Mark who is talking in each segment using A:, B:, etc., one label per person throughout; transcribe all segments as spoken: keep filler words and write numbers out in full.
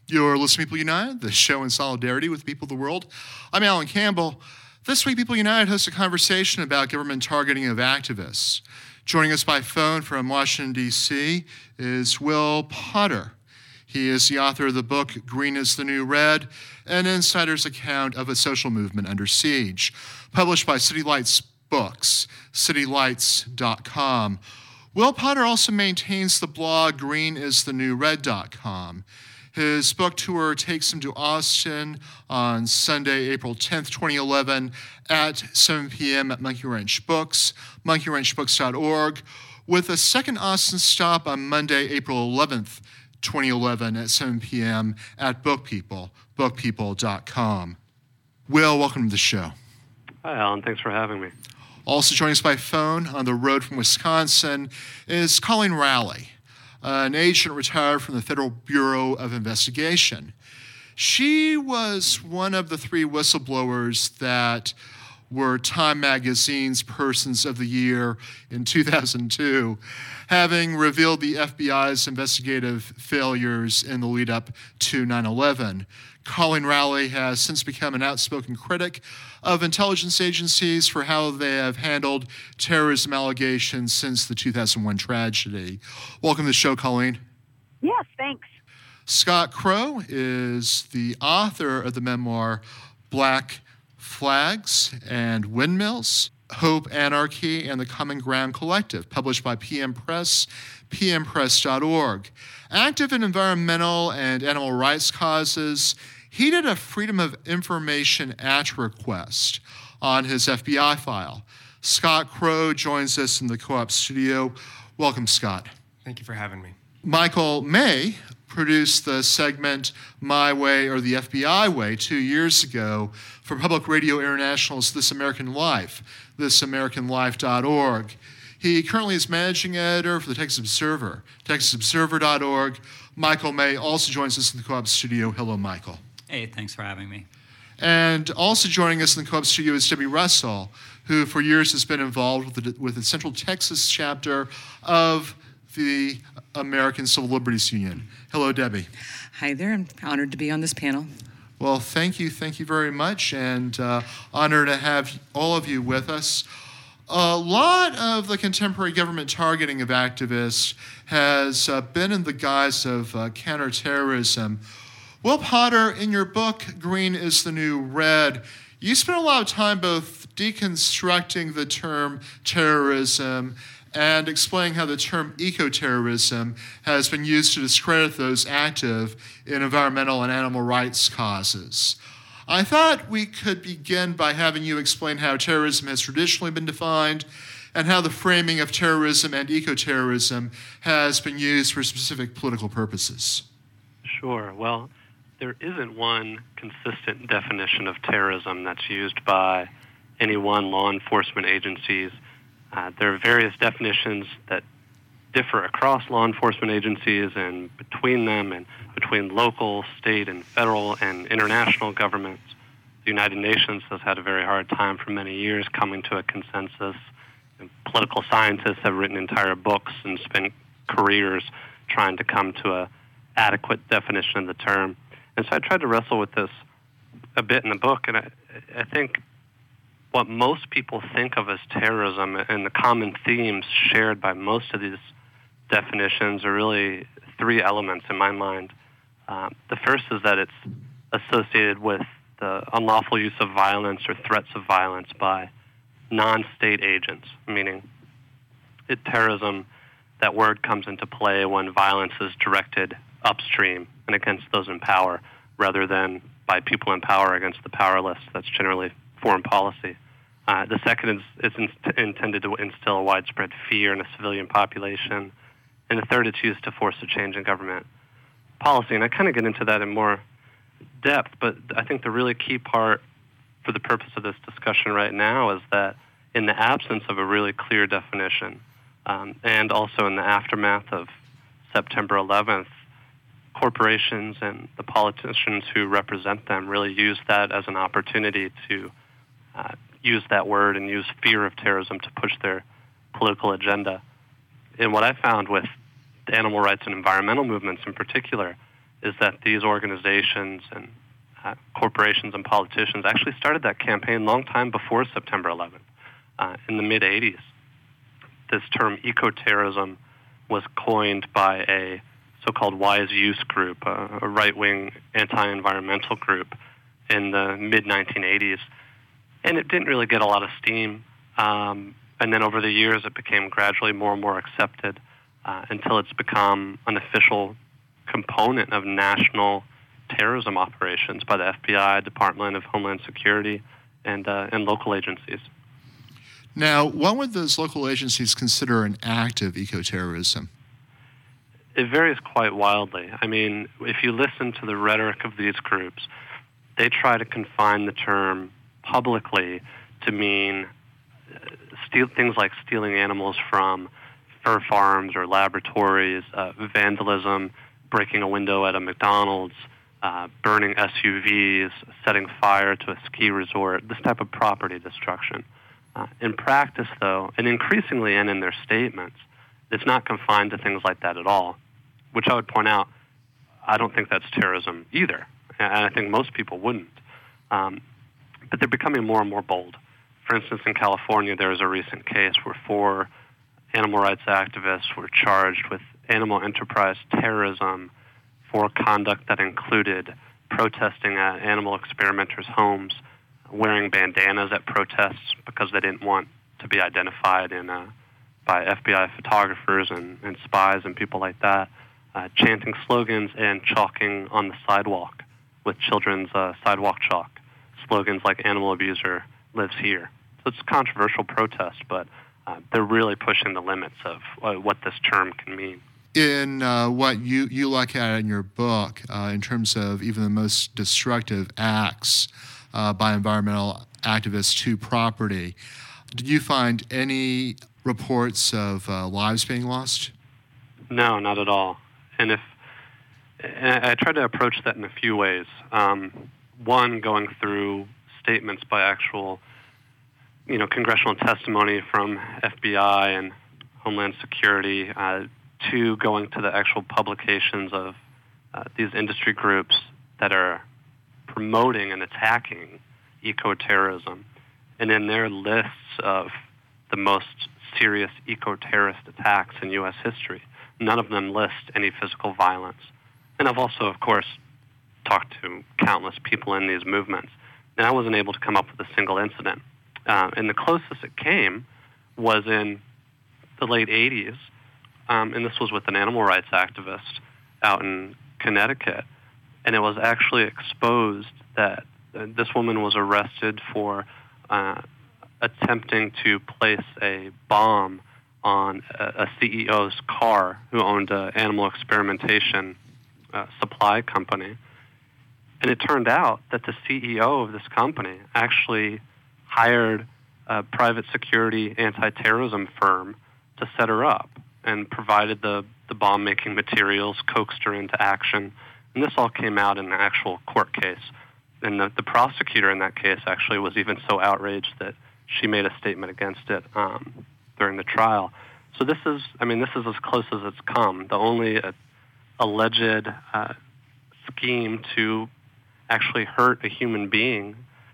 A: You're listening to People United, the show in solidarity with the people of the world. I'm Alan Campbell. This week, People United hosts a conversation about government targeting of activists. Joining us by phone from Washington, D C is Will Potter. He is the author of the book, Green is the New Red, an insider's account of a social movement under siege, published by City Lights Books, city lights dot com. Will Potter also maintains the blog green is the new red dot com. His book tour takes him to Austin on Sunday, April tenth, twenty eleven at seven p.m. at Monkey Wrench Books, monkey wrench books dot org, with a second Austin stop on Monday, April eleventh, twenty eleven at seven p.m. at Book People, book people dot com. Will, welcome to the show.
B: Hi, Alan. Thanks for having me.
A: Also joining us by phone on the road from Wisconsin is Colleen Rowley, an agent retired from the Federal Bureau of Investigation. She was one of the three whistleblowers that were Time Magazine's Persons of the Year in two thousand two, having revealed the F B I's investigative failures in the lead-up to nine eleven. Colleen Rowley has since become an outspoken critic of intelligence agencies for how they have handled terrorism allegations since the two thousand one tragedy. Welcome to the show, Colleen.
C: Yes, thanks.
A: Scott Crow is the author of the memoir Black Flags and Windmills, Hope, Anarchy, and the Common Ground Collective, published by P M Press, p m press dot org. Active in environmental and animal rights causes, he did a Freedom of Information Act request on his F B I file. Scott Crow joins us in the Co-op studio. Welcome, Scott.
D: Thank you for having me.
A: Michael May produced the segment My Way or the F B I Way two years ago for Public Radio International's This American Life, this american life dot org. He currently is managing editor for the Texas Observer, texas observer dot org. Michael May also joins us in the Co-op studio. Hello, Michael.
E: Hey, thanks for having me.
A: And also joining us in the Co-op studio is Debbie Russell, who for years has been involved with the, with the Central Texas chapter of the American Civil Liberties Union. Hello, Debbie.
F: Hi there. I'm honored to be on this panel.
A: Well, thank you. Thank you very much, and uh, honored to have all of you with us. A lot of the contemporary government targeting of activists has uh, been in the guise of uh, counterterrorism. Will Potter, in your book, Green is the New Red, you spent a lot of time both deconstructing the term terrorism and explaining how the term eco-terrorism has been used to discredit those active in environmental and animal rights causes. I thought we could begin by having you explain how terrorism has traditionally been defined and how the framing of terrorism and eco-terrorism has been used for specific political purposes.
B: Sure. Well, there isn't one consistent definition of terrorism that's used by any one law enforcement agencies. Uh, there are various definitions that differ across law enforcement agencies and between them and between local, state, and federal and international governments. The United Nations has had a very hard time for many years coming to a consensus. And political scientists have written entire books and spent careers trying to come to a adequate definition of the term. And so I tried to wrestle with this a bit in the book, and I, I think what most people think of as terrorism and the common themes shared by most of these definitions are really three elements in my mind. Um, the first is that it's associated with the unlawful use of violence or threats of violence by non-state agents, meaning it, terrorism, that word comes into play when violence is directed upstream and against those in power rather than by people in power against the powerless. That's generally foreign policy. Uh, the second is it's in, intended to instill a widespread fear in a civilian population. And the third, it's used to force a change in government policy. And I kind of get into that in more depth, but I think the really key part for the purpose of this discussion right now is that in the absence of a really clear definition, um, and also in the aftermath of September eleventh, corporations and the politicians who represent them really use that as an opportunity to uh, use that word and use fear of terrorism to push their political agenda. And what I found with the animal rights and environmental movements in particular is that these organizations and uh, corporations and politicians actually started that campaign long time before September eleventh. Uh, in the mid-eighties, this term eco-terrorism was coined by a so-called Wise Use group, a, a right-wing anti-environmental group in the mid nineteen eighties. And it didn't really get a lot of steam. Um, and then over the years, it became gradually more and more accepted uh, until it's become an official component of national terrorism operations by the F B I, Department of Homeland Security, and, uh, and local agencies.
A: Now, what would those local agencies consider an act of eco-terrorism?
B: It varies quite wildly. I mean, if you listen to the rhetoric of these groups, they try to confine the term publicly to mean uh, steal, things like stealing animals from fur farms or laboratories, uh, vandalism, breaking a window at a McDonald's, uh, burning S U Vs, setting fire to a ski resort, this type of property destruction. Uh, in practice, though, and increasingly and in their statements, it's not confined to things like that at all, which I would point out, I don't think that's terrorism either, and I think most people wouldn't. Um, but they're becoming more and more bold. For instance, in California, there was a recent case where four animal rights activists were charged with animal enterprise terrorism for conduct that included protesting at animal experimenters' homes, wearing bandanas at protests because they didn't want to be identified in, uh, by F B I photographers and, and spies and people like that, uh, chanting slogans and chalking on the sidewalk with children's uh, sidewalk chalk, slogans like "animal abuser lives here." So it's a controversial protest, but uh, they're really pushing the limits of uh, what this term can mean.
A: In uh, what you, you look at in your book, uh, in terms of even the most destructive acts uh, by environmental activists to property, did you find any reports of uh, lives being lost?
B: No, not at all. And if and I tried to approach that in a few ways. Um, one, going through statements by actual, you know, congressional testimony from F B I and Homeland Security. Uh, two, going to the actual publications of uh, these industry groups that are promoting and attacking eco-terrorism. And in their lists of the most serious eco-terrorist attacks in U S history, none of them list any physical violence. And I've also, of course, talked to countless people in these movements, and I wasn't able to come up with a single incident. Uh, and the closest it came was in the late eighties, um, and this was with an animal rights activist out in Connecticut, and it was actually exposed that uh, this woman was arrested for uh, attempting to place a bomb on a, a C E O's car who owned an animal experimentation uh, supply company. And it turned out that the C E O of this company actually hired a private security anti-terrorism firm to set her up and provided the, the bomb-making materials, coaxed her into action. And this all came out in an actual court case. And the, the prosecutor in that case actually was even so outraged that she made a statement against it um, during the trial. So this is, I mean, this is as close as it's come. The only uh, alleged uh, scheme to actually hurt a human being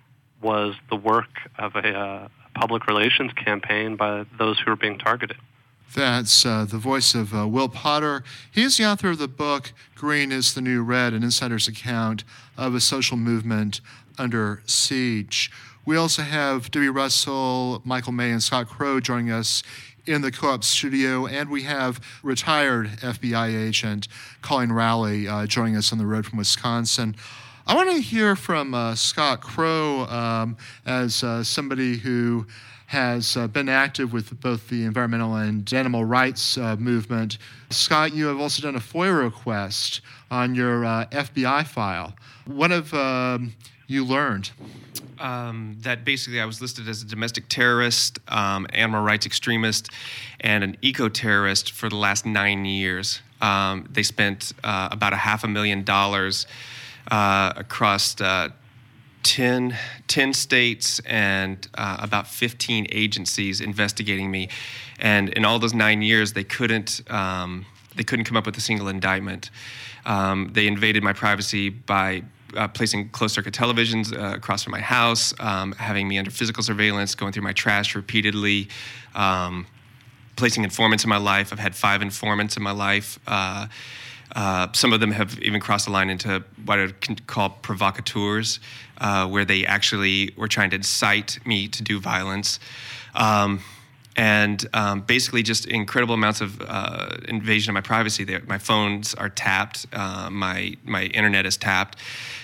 B: was the work of a uh, public relations campaign by those who were being targeted.
A: That's uh, the voice of uh, Will Potter. He is the author of the book, Green is the New Red, an insider's account of a social movement under siege. We also have Debbie Russell, Michael May, and Scott Crow joining us in the Co-op studio, and we have retired F B I agent Colleen Rowley uh, joining us on the road from Wisconsin. I want to hear from uh, Scott Crow um, as uh, somebody who has uh, been active with both the environmental and animal rights uh, movement. Scott, you have also done a FOIA request on your uh, F B I file. What have um, you learned?
C: Um, that basically I was listed as a domestic terrorist, um, animal rights extremist, and an eco-terrorist for the last nine years. Um, they spent uh, about a half a million dollars uh, across uh, ten, ten states and uh, about fifteen agencies investigating me. And in all those nine years, they couldn't um, they couldn't come up with a single indictment. Um, they invaded my privacy by uh, placing closed-circuit televisions uh, across from my house, um, having me under physical surveillance, going through my trash repeatedly, um, placing informants in my life. I've had five informants in my life. Uh, uh, some of them have even crossed the line into what I would call provocateurs, uh, where they actually were trying to incite me to do violence. Um, and um, basically just incredible amounts of uh, invasion of my privacy. There, my phones are tapped, uh, my my internet is tapped,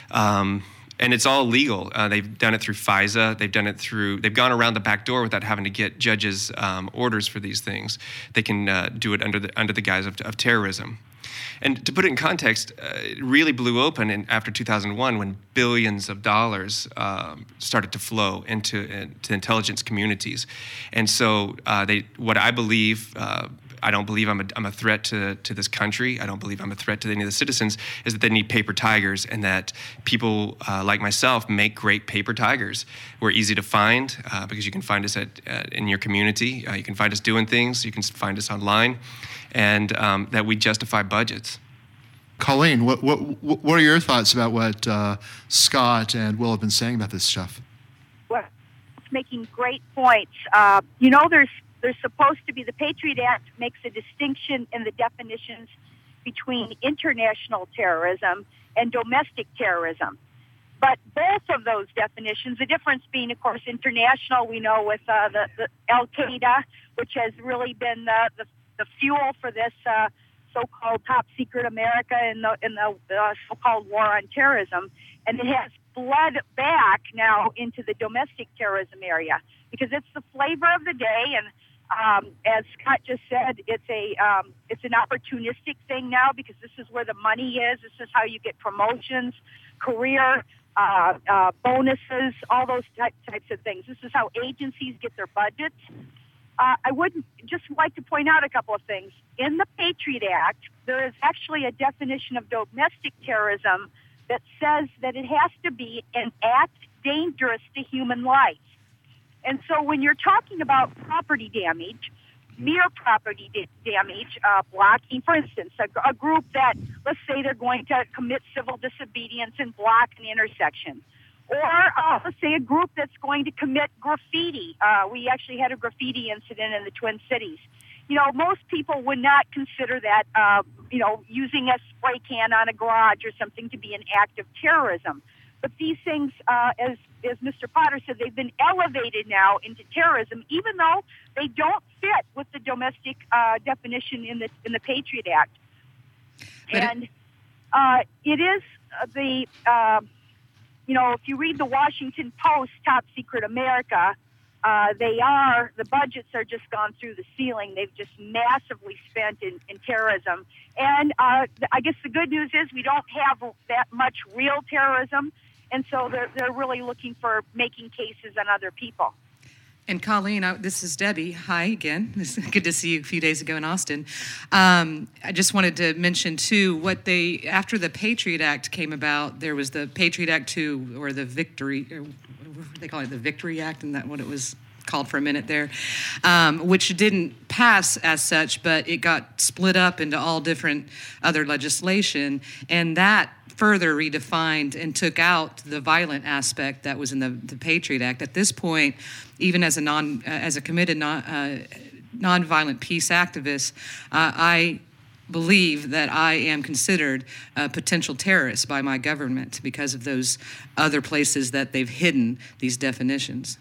C: um, and it's all legal. Uh, they've done it through FISA. They've done it through. They've gone around the back door without having to get judges' um, orders for these things. They can uh, do it under the under the guise of, of terrorism. And to put it in context, uh, it really blew open in, after two thousand one when billions of dollars um, started to flow into, into intelligence communities. And so uh, they, what I believe, uh, I don't believe I'm a, I'm a threat to, to this country. I don't believe I'm a threat to any of the citizens, is that they need paper tigers, and that people uh, like myself make great paper tigers. We're easy to find uh, because you can find us at, uh, in your community. Uh, you can find us doing things. You can find us online. And um, that we justify budgets.
A: Colleen, what what what are your thoughts about what uh, Scott and Will have been saying about this stuff?
D: Well, it's making great points. Uh, you know, there's there's supposed to be, the Patriot Act makes a distinction in the definitions between international terrorism and domestic terrorism. But both of those definitions, the difference being, of course, international, we know with uh, the, the Al-Qaeda, which has really been the, the the fuel for this uh, so-called top secret America in the in the uh, so-called war on terrorism, and it has bled back now into the domestic terrorism area because it's the flavor of the day. And um, as Scott just said, it's a um, it's an opportunistic thing now because this is where the money is. This is how you get promotions, career uh, uh, bonuses, all those type, types of things. This is how agencies get their budgets. Uh, I would just like to point out a couple of things. In the Patriot Act, there is actually a definition of domestic terrorism that says that it has to be an act dangerous to human life. And so when you're talking about property damage, mere property da- damage, uh, blocking, for instance, a, a group that, let's say they're going to commit civil disobedience and block an intersection. Or uh, let's say a group that's going to commit graffiti. Uh, we actually had a graffiti incident in the Twin Cities. You know, most people would not consider that, uh, you know, using a spray can on a garage or something to be an act of terrorism. But these things, uh, as as Mister Potter said, they've been elevated now into terrorism, even though they don't fit with the domestic uh, definition in the in the Patriot Act. But and uh, it is the uh, You know, if you read the Washington Post, Top Secret America, uh, they are, the budgets are just gone through the ceiling. They've just massively spent in, in terrorism. And uh, I guess the good news is we don't have that much real terrorism. And so they're, they're really looking for making cases on other people.
F: And Colleen, I, this is Debbie. Hi again. It's good to see you a few days ago in Austin. Um, I just wanted to mention, too, what they, after the Patriot Act came about, there was the Patriot Act two, or the Victory, or what do they call it, the Victory Act, isn't that what it was called for a minute there, um, which didn't pass as such, but it got split up into all different other legislation, and that further redefined and took out the violent aspect that was in the, the Patriot Act. At this point, even as a non, uh, as a committed non, uh, nonviolent peace activist, uh, I believe that I am considered a potential terrorist by my government because of those other places that they've hidden these definitions.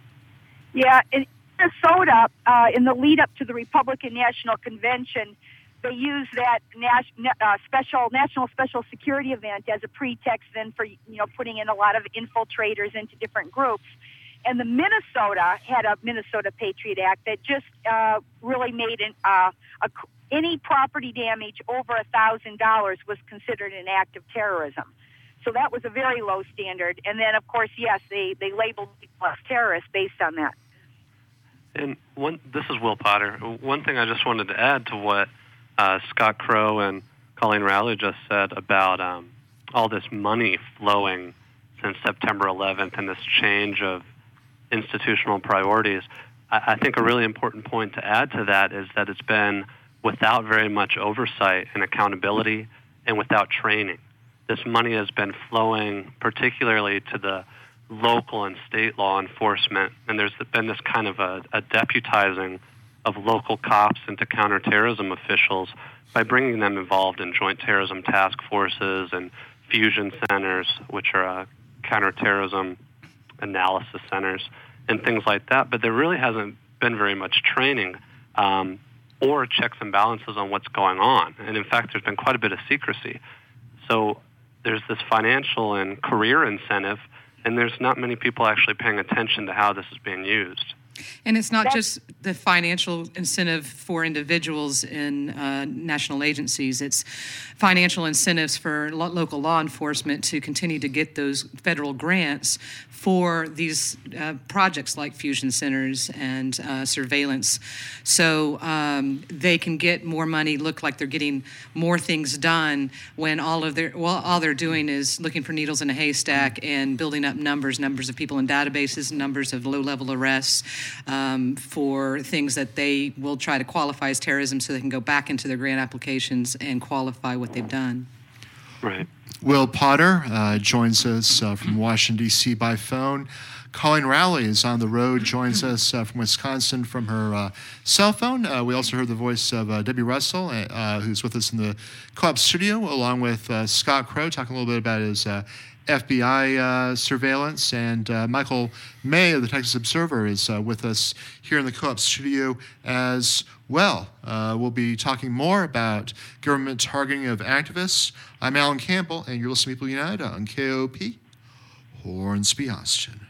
D: Yeah, in Minnesota, uh, in the lead up to the Republican National Convention, they used that nas- uh, special national special security event as a pretext then for, you know, putting in a lot of infiltrators into different groups. And the Minnesota had a Minnesota Patriot Act that just uh, really made an, uh, a, any property damage over one thousand dollars was considered an act of terrorism. So that was a very low standard. And then, of course, yes, they, they labeled people as terrorists based on that.
B: And one, this is Will Potter. One thing I just wanted to add to what uh, Scott Crow and Colleen Rowley just said about um, all this money flowing since September eleventh and this change of institutional priorities. I, I think a really important point to add to that is that it's been without very much oversight and accountability and without training. This money has been flowing particularly to the local and state law enforcement, and there's been this kind of a, a deputizing of local cops into counterterrorism officials by bringing them involved in joint terrorism task forces and fusion centers, which are uh, counterterrorism analysis centers, and things like that. But there really hasn't been very much training um, or checks and balances on what's going on. And in fact, there's been quite a bit of secrecy. So there's this financial and career incentive, and there's not many people actually paying attention to how this is being used.
F: And it's not just the financial incentive for individuals in uh, national agencies. It's financial incentives for lo- local law enforcement to continue to get those federal grants for these uh, projects like fusion centers and uh, surveillance. So um, they can get more money, look like they're getting more things done when all of their, well, all they're doing is looking for needles in a haystack and building up numbers, numbers of people in databases, numbers of low-level arrests, Um, for things that they will try to qualify as terrorism so they can go back into their grant applications and qualify what they've done.
B: Right.
A: Will Potter uh, joins us uh, from Washington, D C by phone. Colleen Rowley is on the road, joins us uh, from Wisconsin from her uh, cell phone. Uh, we also heard the voice of uh, Debbie Russell, uh, who's with us in the co-op studio, along with uh, Scott Crow, talking a little bit about his uh, F B I uh, surveillance, and uh, Michael May of the Texas Observer is uh, with us here in the co-op studio as well. Uh, we'll be talking more about government targeting of activists. I'm Alan Campbell, and you're listening to People United on K O P, Hornsby, Austin.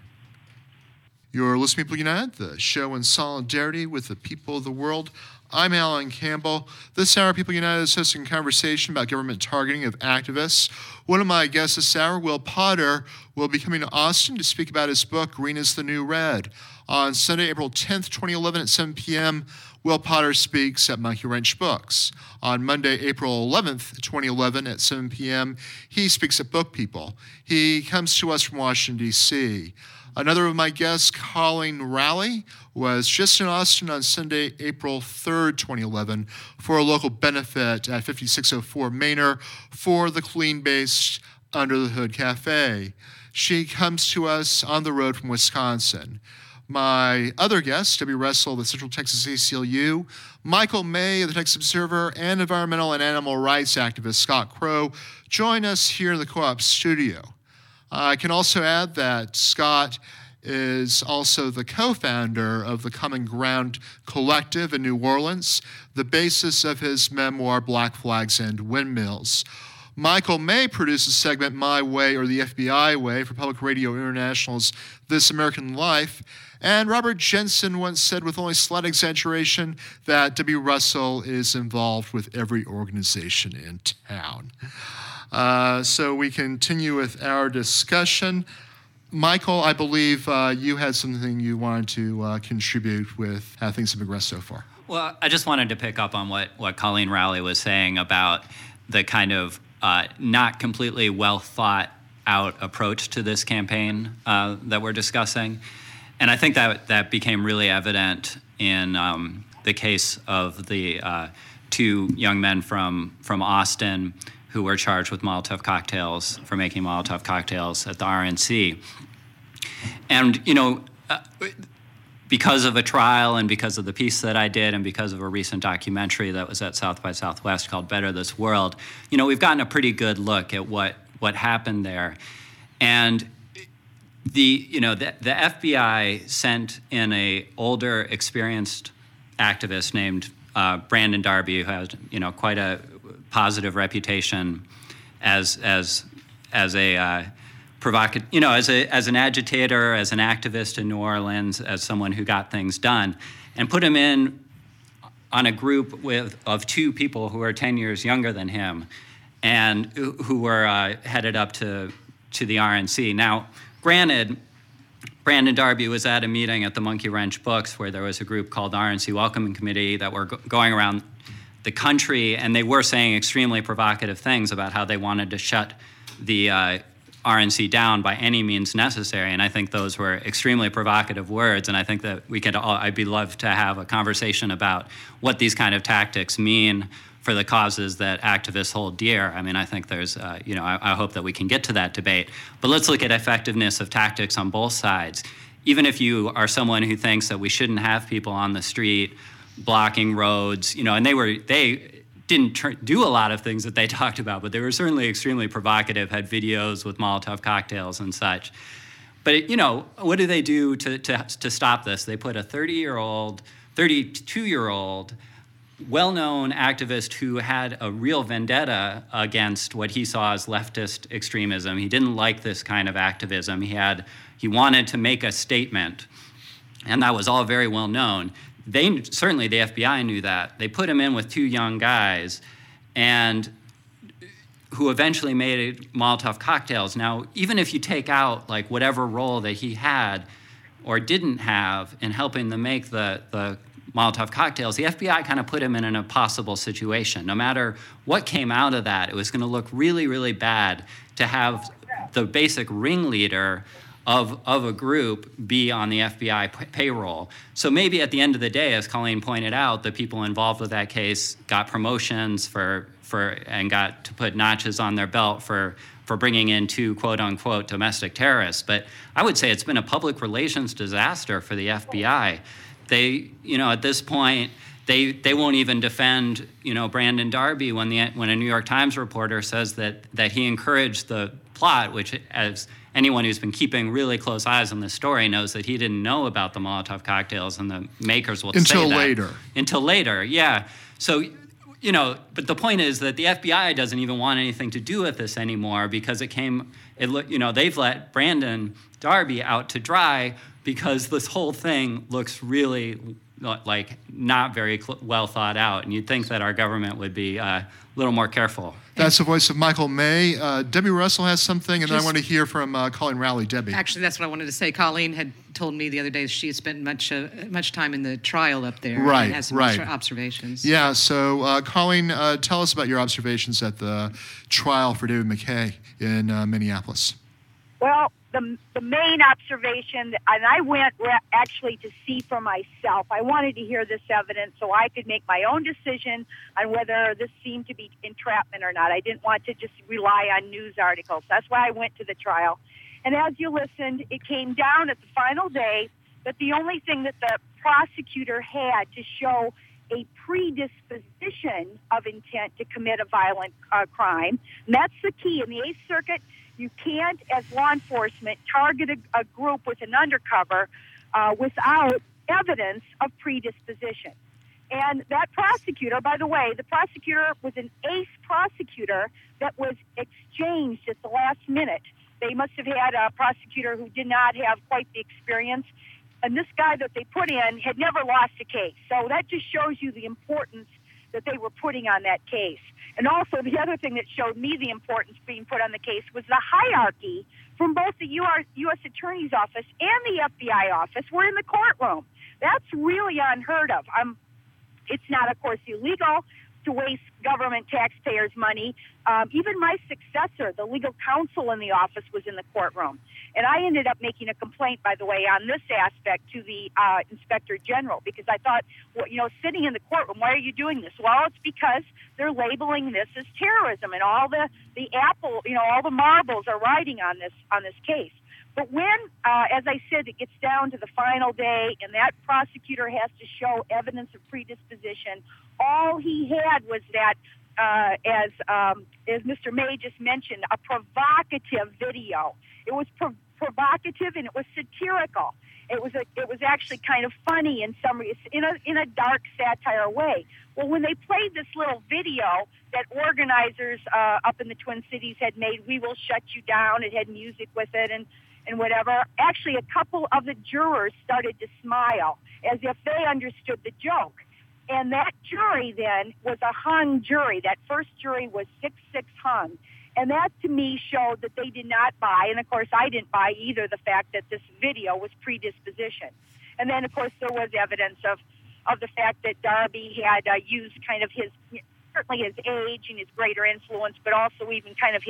A: You're listening to People United, the show in solidarity with the people of the world. I'm Alan Campbell. This hour, People United is hosting a conversation about government targeting of activists. One of my guests this hour, Will Potter, will be coming to Austin to speak about his book, Green is the New Red. On Sunday, April tenth, twenty eleven at seven p.m., Will Potter speaks at Monkey Wrench Books. On Monday, April eleventh, twenty eleven at seven p.m., he speaks at Book People. He comes to us from Washington, D C Another of my guests, Colleen Rowley, was just in Austin on Sunday, April third, twenty eleven, for a local benefit at fifty-six oh four Manor for the clean-based Under the Hood Cafe. She comes to us on the road from Wisconsin. My other guests, Debbie Russell of the Central Texas A C L U, Michael May of the Texas Observer, and environmental and animal rights activist Scott Crow, join us here in the co-op studio. I can also add that Scott is also the co-founder of the Common Ground Collective in New Orleans, the basis of his memoir, Black Flags and Windmills. Michael May produced a segment, My Way or the F B I Way, for Public Radio International's This American Life. And Robert Jensen once said, with only slight exaggeration, that Debbie Russell is involved with every organization in town. Uh, so we continue with our discussion. Michael, I believe uh, you had something you wanted to uh, contribute with how things have progressed so far.
E: Well, I just wanted to pick up on what, what Colleen Rowley was saying about the kind of uh, not completely well thought out approach to this campaign uh, that we're discussing. And I think that that became really evident in um, the case of the uh, two young men from, from Austin who were charged with Molotov cocktails for making Molotov cocktails at the R N C. And, you know, uh, because of a trial and because of the piece that I did and because of a recent documentary that was at South by Southwest called Better This World, you know, we've gotten a pretty good look at what, what happened there. And the, you know, the, the F B I sent in a older, experienced activist named uh, Brandon Darby, who has, you know, quite a positive reputation as as as a uh, provocative, you know, as a as an agitator, as an activist in New Orleans, as someone who got things done, and put him in on a group with of two people who are ten years younger than him, and who, who were uh, headed up to to the R N C. Now, granted, Brandon Darby was at a meeting at the Monkey Wrench Books where there was a group called the R N C Welcoming Committee that were go- going around the country, and they were saying extremely provocative things about how they wanted to shut the uh, R N C down by any means necessary. And I think those were extremely provocative words. And I think that we could all, I'd be love to have a conversation about what these kind of tactics mean for the causes that activists hold dear. I mean, I think there's, uh, you know, I, I hope that we can get to that debate. But let's look at effectiveness of tactics on both sides. Even if you are someone who thinks that we shouldn't have people on the street blocking roads, you know, and they were, they, didn't tr- do a lot of things that they talked about, but they were certainly extremely provocative, had videos with Molotov cocktails and such. But, it, you know, what do they do to, to, to stop this? They put a thirty-year-old, thirty-two-year-old, well-known activist who had a real vendetta against what he saw as leftist extremism. He didn't like this kind of activism. He had, he wanted to make a statement, and that was all very well known. They certainly the F B I knew that. They put him in with two young guys, and who eventually made Molotov cocktails. Now, even if you take out like whatever role that he had or didn't have in helping them make the the Molotov cocktails, the F B I kind of put him in an impossible situation. No matter what came out of that, it was going to look really, really bad to have the basic ringleader Of, of a group be on the F B I p- payroll. So maybe at the end of the day, as Colleen pointed out, the people involved with that case got promotions for for and got to put notches on their belt for for bringing in two quote unquote domestic terrorists. But I would say it's been a public relations disaster for the F B I. They, you know, at this point, they they won't even defend, you know, Brandon Darby when the when a New York Times reporter says that that he encouraged the plot, which, as anyone who's been keeping really close eyes on this story knows, that he didn't know about the Molotov cocktails, and the makers will say that.
A: Until later.
E: Until later, yeah. So, you know, but the point is that the F B I doesn't even want anything to do with this anymore because it came, it you know, they've let Brandon Darby out to dry because this whole thing looks really like not very cl- well thought out, and you'd think that our government would be uh, a little more careful.
A: That's the voice of Michael May. Uh, Debbie Russell has something, and
F: Just,
A: then I want to hear from uh, Colleen Rowley. Debbie.
F: Actually, that's what I wanted to say. Colleen had told me the other day she had spent much uh, much time in the trial up there.
A: Right,
F: and has some
A: right.
F: observations.
A: Yeah, so uh, Colleen, uh, tell us about your observations at the trial for David McKay in uh, Minneapolis.
D: Well, the the main observation, and I went re- actually to see for myself. I wanted to hear this evidence so I could make my own decision on whether this seemed to be entrapment or not. I didn't want to just rely on news articles. That's why I went to the trial. And as you listened, it came down at the final day that the only thing that the prosecutor had to show a predisposition of intent to commit a violent uh, crime, and that's the key. In the Eighth Circuit, you can't, as law enforcement, target a, a group with an undercover uh, without evidence of predisposition. And that prosecutor, by the way, the prosecutor was an ace prosecutor that was exchanged at the last minute. They must have had a prosecutor who did not have quite the experience. And this guy that they put in had never lost a case. So that just shows you the importance that they were putting on that case. And also, the other thing that showed me the importance being put on the case was the hierarchy from both the U S Attorney's Office and the F B I office were in the courtroom. That's really unheard of. Um, it's not, of course, illegal to waste government taxpayers' money. Um, even my successor, the legal counsel in the office, was in the courtroom. And I ended up making a complaint, by the way, on this aspect to the uh, Inspector General, because I thought, well, you know, sitting in the courtroom, why are you doing this? Well, it's because they're labeling this as terrorism, and all the, the apple, you know, all the marbles are riding on this on this case. But when, uh, as I said, it gets down to the final day and that prosecutor has to show evidence of predisposition, all he had was that, uh, as um, as Mister May just mentioned, a provocative video. It was pro- provocative and it was satirical. It was a, it was actually kind of funny in some in a in a dark satire way. Well, when they played this little video that organizers uh, up in the Twin Cities had made, "We Will Shut You Down," it had music with it and and whatever. Actually, a couple of the jurors started to smile as if they understood the joke. And that jury then was a hung jury. That first jury was six six hung. And that, to me, showed that they did not buy, and, of course, I didn't buy either, the fact that this video was predisposition. And then, of course, there was evidence of, of the fact that Darby had uh, used kind of his, certainly his age and his greater influence, but also even kind of his,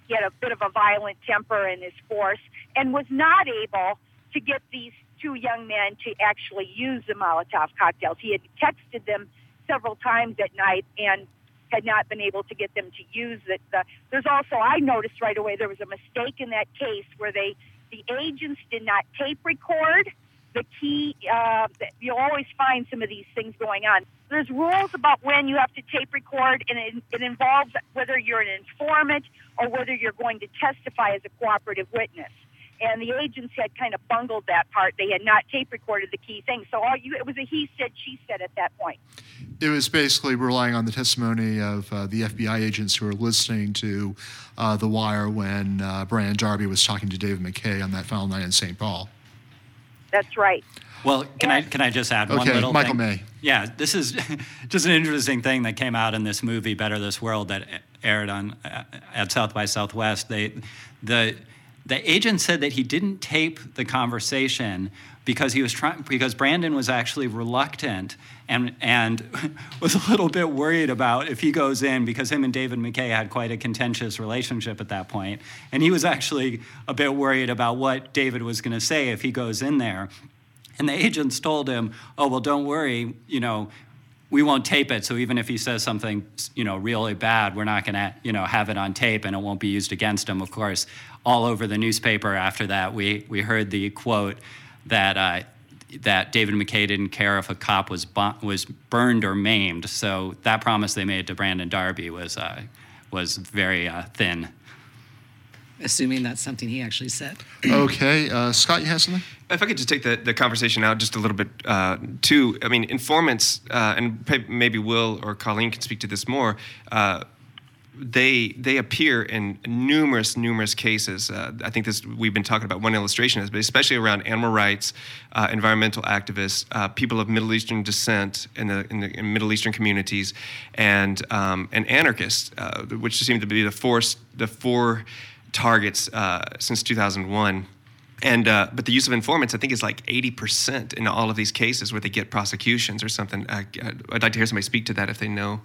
D: he had a bit of a violent temper in his force and was not able to get these two young men to actually use the Molotov cocktails. He had texted them several times at night and had not been able to get them to use it. The, there's also, I noticed right away, there was a mistake in that case where they, the agents did not tape record the key. Uh, you'll always find some of these things going on. There's rules about when you have to tape record, and it, it involves whether you're an informant or whether you're going to testify as a cooperative witness. And the agents had kind of bungled that part. They had not tape recorded the key things. So all you, it was a he said, she said at that point.
A: It was basically relying on the testimony of uh, the F B I agents who were listening to uh, The Wire when uh, Brandon Darby was talking to David McKay on that final night in Saint Paul.
D: That's right.
E: Well, can I can I just add one
A: Okay,
E: little
A: Michael
E: thing?
A: May.
E: Yeah, this is just an interesting thing that came out in this movie, Better This World, that aired on uh, at South by Southwest. They, the the agent said that he didn't tape the conversation because he was trying because Brandon was actually reluctant and and was a little bit worried about if he goes in, because him and David McKay had quite a contentious relationship at that point, and he was actually a bit worried about what David was going to say if he goes in there. And the agents told him, oh, well, don't worry, you know, we won't tape it. So even if he says something, you know, really bad, we're not going to, you know, have it on tape and it won't be used against him. Of course, all over the newspaper after that, we, we heard the quote that uh, that David McKay didn't care if a cop was bu- was burned or maimed. So that promise they made to Brandon Darby was uh, was very uh, thin.
F: Assuming that's something he actually said.
A: Okay. Uh, Scott, you have something?
C: If I could just take the, the conversation out just a little bit, uh, too. I mean, informants, uh, and maybe Will or Colleen can speak to this more, uh, they they appear in numerous, numerous cases. Uh, I think this we've been talking about one illustration, is, but especially around animal rights, uh, environmental activists, uh, people of Middle Eastern descent in the in the in Middle Eastern communities, and um, and anarchists, uh, which seem to be the force the four targets uh, since two thousand one. And uh, but the use of informants, I think, is like eighty percent in all of these cases where they get prosecutions or something. I, I'd like to hear somebody speak to that if they know.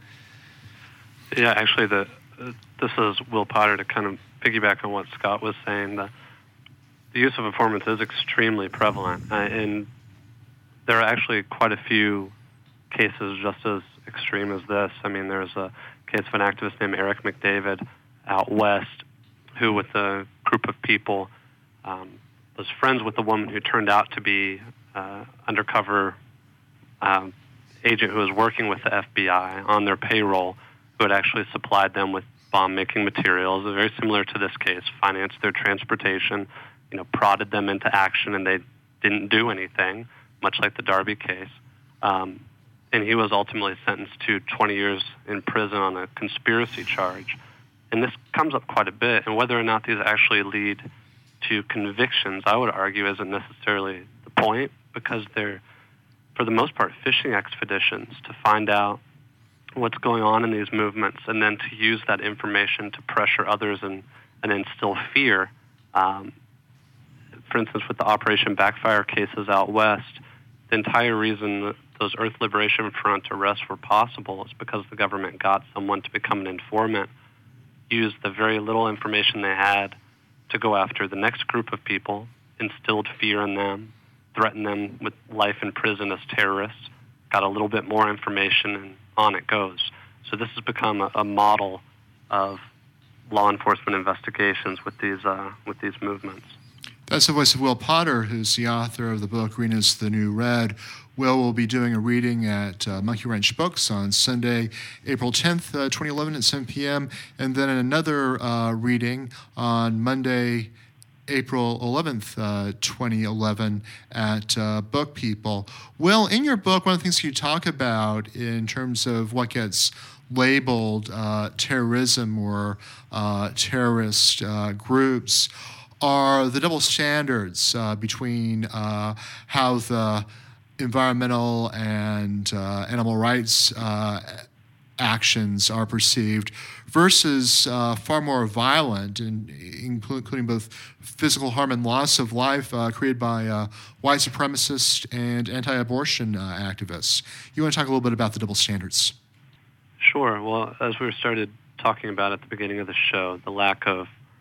B: Yeah, actually, the uh, this is Will Potter to kind of piggyback on what Scott was saying. The, the use of informants is extremely prevalent, uh, and there are actually quite a few cases just as extreme as this. I mean, there's a case of an activist named Eric McDavid out west who, with a group of people, um, was friends with a woman who turned out to be uh, undercover um, agent who was working with the F B I on their payroll, who had actually supplied them with bomb-making materials, very similar to this case, financed their transportation, you know, prodded them into action, and they didn't do anything, much like the Darby case. Um, and he was ultimately sentenced to twenty years in prison on a conspiracy charge. And this comes up quite a bit, and whether or not these actually lead to convictions, I would argue, isn't necessarily the point, because they're, for the most part, fishing expeditions to find out what's going on in these movements and then to use that information to pressure others and, and instill fear. Um, for instance, with the Operation Backfire cases out west, the entire reason that those Earth Liberation Front arrests were possible is because the government got someone to become an informant, used the very little information they had to go after the next group of people, instilled fear in them, threatened them with life in prison as terrorists, got a little bit more information, and on it goes. So this has become a, a model of law enforcement investigations with these uh, with these movements.
A: That's the voice of Will Potter, who's the author of the book Green is the New Red. Will will be doing a reading at uh, Monkey Wrench Books on Sunday, April tenth, uh, twenty eleven at seven p.m., and then another uh, reading on Monday, April eleventh, uh, twenty eleven at uh, Book People. Will, in your book, one of the things you talk about in terms of what gets labeled uh, terrorism or uh, terrorist uh, groups are the double standards uh, between uh, how the environmental and uh, animal rights uh, actions are perceived versus uh, far more violent, and including both physical harm and loss of life uh, created by uh, white supremacists and anti-abortion uh, activists. You want to talk a little bit about the double standards?
B: Sure. Well, as we started talking about at the beginning of the show, the lack of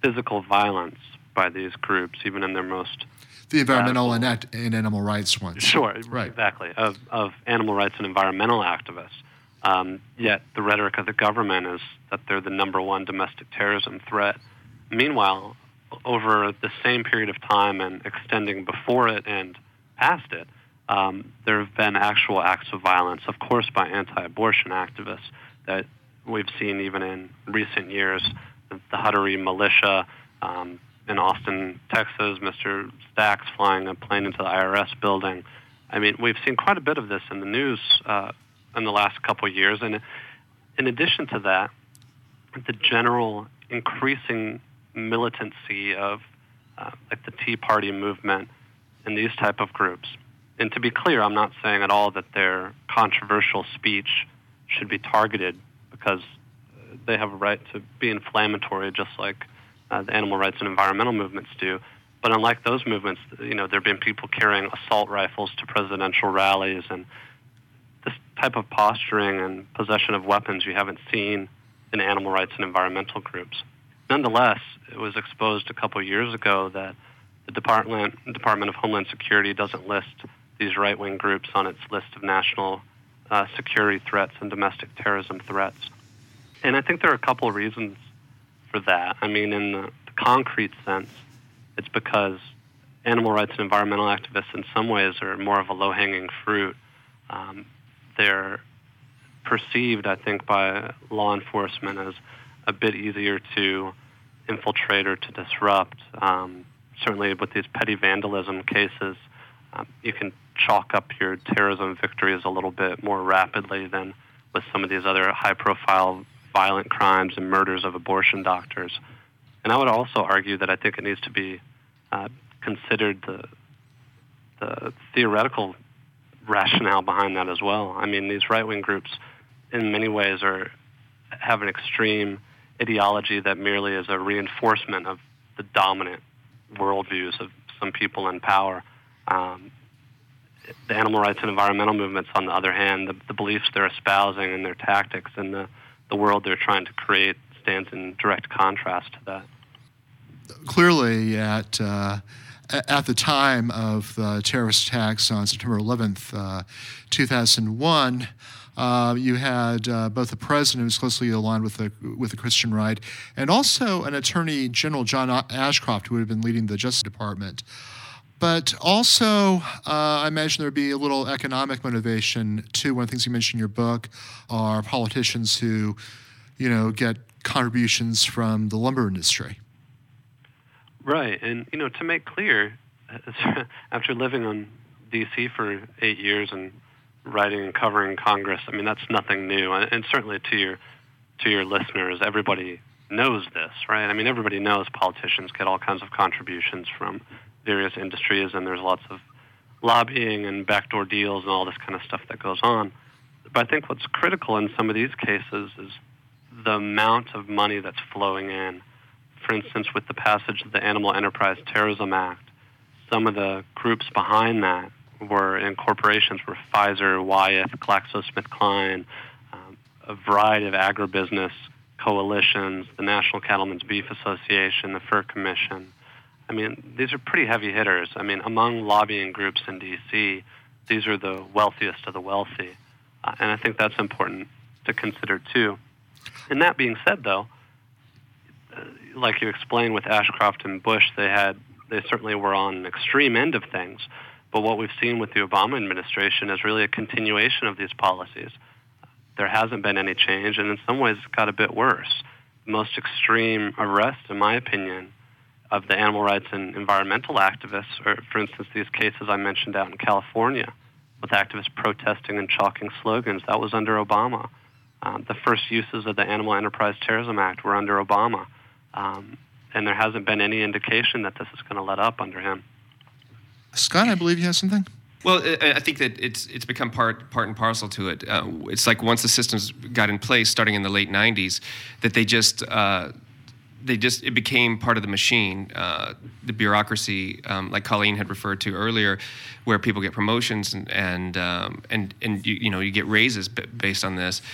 B: physical violence by these groups, even in their most
A: the environmental
B: radical,
A: and, and animal rights ones.
B: Sure,
A: right.
B: exactly, of, of animal rights and environmental activists. Um, yet the rhetoric of the government is that they're the number one domestic terrorism threat. Meanwhile, over the same period of time and extending before it and past it, um, there have been actual acts of violence, of course, by anti-abortion activists that we've seen even in recent years. The Huttery militia um, in Austin, Texas, Mister Stacks flying a plane into the I R S building. I mean, we've seen quite a bit of this in the news uh, in the last couple of years. And in addition to that, the general increasing militancy of uh, like the Tea Party movement and these type of groups. And to be clear, I'm not saying at all that their controversial speech should be targeted, because they have a right to be inflammatory just like uh, the animal rights and environmental movements do. But unlike those movements, you know, there have been people carrying assault rifles to presidential rallies, and this type of posturing and possession of weapons you haven't seen in animal rights and environmental groups. Nonetheless, it was exposed a couple of years ago that the Department, Department of Homeland Security doesn't list these right-wing groups on its list of national uh, security threats and domestic terrorism threats. And I think there are a couple of reasons for that. I mean, in the, the concrete sense, it's because animal rights and environmental activists in some ways are more of a low-hanging fruit. Um, they're perceived, I think, by law enforcement as a bit easier to infiltrate or to disrupt. Um, certainly with these petty vandalism cases, um, you can chalk up your terrorism victories a little bit more rapidly than with some of these other high-profile violent crimes and murders of abortion doctors. And I would also argue that I think it needs to be uh, considered the, the theoretical rationale behind that as well. I mean, these right-wing groups in many ways are have an extreme ideology that merely is a reinforcement of the dominant worldviews of some people in power. Um, the animal rights and environmental movements, on the other hand, the, the beliefs they're espousing and their tactics and the, the world they're trying to create stands in direct contrast to that.
A: Clearly, at uh, at the time of the terrorist attacks on September eleventh, uh, two thousand one, uh, you had uh, both the president, who was closely aligned with the with the Christian right, and also an Attorney General, John Ashcroft, who had been leading the Justice Department. But also, uh, I imagine there would be a little economic motivation too. One of the things you mentioned in your book are politicians who, you know, get contributions from the lumber industry.
B: Right, and you know, to make clear, after living in D C for eight years and writing and covering Congress, I mean, that's nothing new, and, and certainly to your to your listeners, everybody knows this, right? I mean, everybody knows politicians get all kinds of contributions from various industries, and there's lots of lobbying and backdoor deals and all this kind of stuff that goes on. But I think what's critical in some of these cases is the amount of money that's flowing in. For instance, with the passage of the Animal Enterprise Terrorism Act, some of the groups behind that were in corporations were Pfizer, Wyeth, GlaxoSmithKline, um, a variety of agribusiness coalitions, the National Cattlemen's Beef Association, the Fur Commission. I mean, these are pretty heavy hitters. I mean, among lobbying groups in D C, these are the wealthiest of the wealthy. Uh, and I think that's important to consider, too. And that being said, though, uh, like you explained with Ashcroft and Bush, they had they certainly were on an extreme end of things. But what we've seen with the Obama administration is really a continuation of these policies. There hasn't been any change, and in some ways it's got a bit worse. The most extreme arrest, in my opinion, of the animal rights and environmental activists, or for instance, these cases I mentioned out in California with activists protesting and chalking slogans, that was under Obama. Um, the first uses of the Animal Enterprise Terrorism Act were under Obama. Um, and there hasn't been any indication that this is going to let up under him.
A: Scott, I believe you have something?
C: Well, I think that it's it's become part part and parcel to it. Uh, it's like once the systems got in place, starting in the late nineties, that they just uh, they just it became part of the machine, uh, the bureaucracy, um, like Colleen had referred to earlier, where people get promotions and and um, and and you, you know you get raises b- based on this.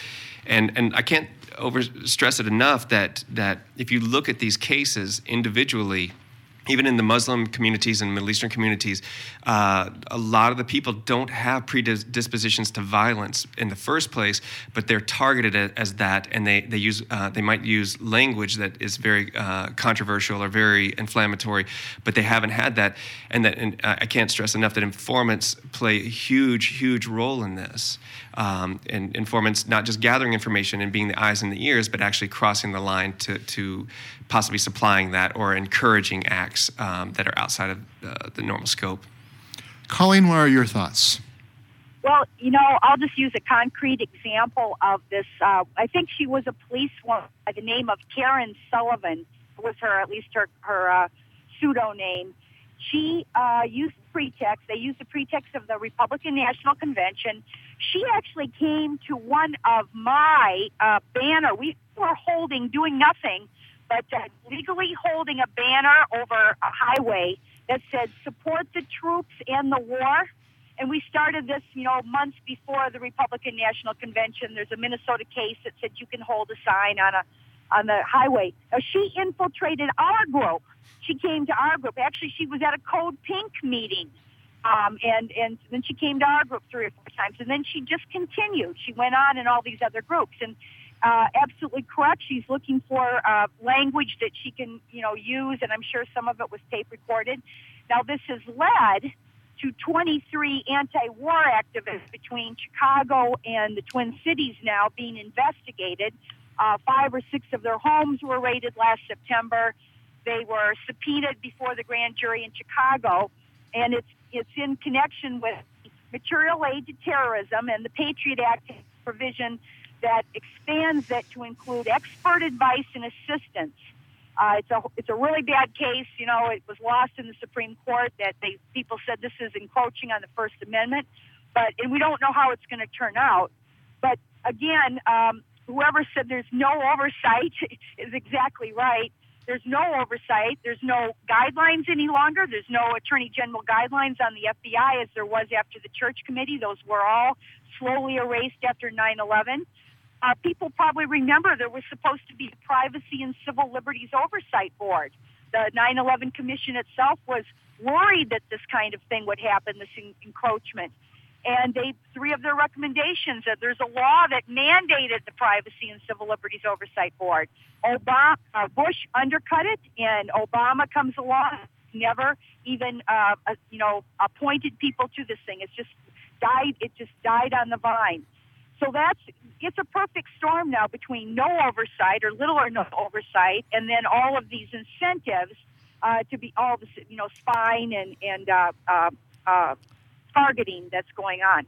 C: And and I can't overstress it enough that that if you look at these cases individually, even in the Muslim communities and Middle Eastern communities, uh, a lot of the people don't have predispositions to violence in the first place, but they're targeted as that, and they they use uh, they might use language that is very uh, controversial or very inflammatory, but they haven't had that. And that and I can't stress enough that informants play a huge, huge role in this. Um, and informants not just gathering information and being the eyes and the ears, but actually crossing the line to, to possibly supplying that or encouraging acts um, that are outside of uh, the normal scope.
A: Colleen, what are your thoughts?
D: Well, you know, I'll just use a concrete example of this. Uh, I think she was a policewoman by the name of Karen Sullivan, was her, at least her, her uh, pseudo name. She uh, used the pretext, they used the pretext of the Republican National Convention. She actually came to one of my uh, banner. We were holding, doing nothing, but uh, legally holding a banner over a highway that said, support the troops and the war. And we started this, you know, months before the Republican National Convention. There's a Minnesota case that said you can hold a sign on a on the highway. Now, she infiltrated our group. She came to our group. Actually, she was at a Code Pink meeting. Um, and, and then she came to our group three or four times. And then she just continued. She went on in all these other groups. And uh, absolutely correct. She's looking for uh, language that she can, you know, use. And I'm sure some of it was tape recorded. Now, this has led to twenty-three anti-war activists between Chicago and the Twin Cities now being investigated. Uh, five or six of their homes were raided last September. They were subpoenaed before the grand jury in Chicago, and it's it's in connection with material aid to terrorism and the Patriot Act provision that expands it to include expert advice and assistance. Uh, it's a it's a really bad case. You know, it was lost in the Supreme Court. That they people said this is encroaching on the First Amendment, but and we don't know how it's going to turn out. But again, um, whoever said there's no oversight is exactly right. There's no oversight. There's no guidelines any longer. There's no Attorney General guidelines on the F B I as there was after the Church Committee. Those were all slowly erased after nine eleven. Uh, people probably remember there was supposed to be a Privacy and Civil Liberties Oversight Board. The nine eleven Commission itself was worried that this kind of thing would happen, this en- encroachment. And they, three of their recommendations, that there's a law that mandated the Privacy and Civil Liberties Oversight Board. Obama, uh, Bush undercut it, and Obama comes along, never even, uh, uh, you know, appointed people to this thing. It's just died. It just died on the vine. So that's, it's a perfect storm now between no oversight or little or no oversight, and then all of these incentives uh, to be all this, you know, spying and and uh, uh, uh, targeting that's going on.